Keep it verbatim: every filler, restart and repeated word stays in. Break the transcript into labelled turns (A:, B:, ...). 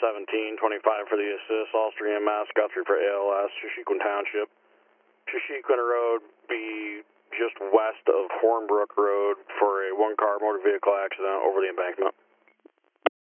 A: seventeen twenty-five for the assist, Ulster E M S, Guthrie for A L S, Shishikwan Township. Shishikwan Road be just west of Hornbrook Road for a one-car motor vehicle accident over the embankment.